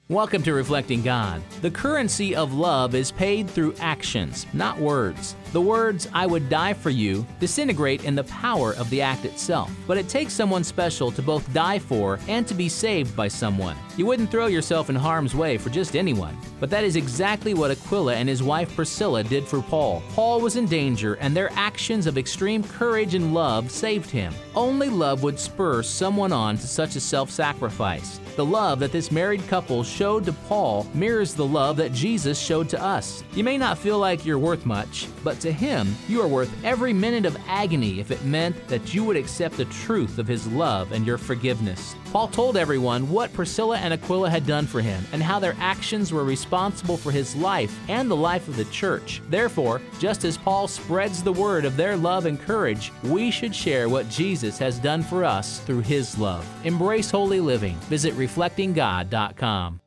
Welcome to Reflecting God. The currency of love is paid through actions, not words. The words, "I would die for you," disintegrate in the power of the act itself. But it takes someone special to both die for and to be saved by someone. You wouldn't throw yourself in harm's way for just anyone. But that is exactly what Aquila and his wife Priscilla did for Paul. Paul was in danger, and their actions of extreme courage and love saved him. Only love would spur someone on to such a self-sacrifice. The love that this married couple showed to Paul mirrors the love that Jesus showed to us. You may not feel like you're worth much, but to Him, you are worth every minute of agony if it meant that you would accept the truth of His love and your forgiveness. Paul told everyone what Priscilla and Aquila had done for him and how their actions were responsible for his life and the life of the church. Therefore, just as Paul spreads the word of their love and courage, we should share what Jesus has done for us through His love. Embrace holy living. Visit reflectinggod.com.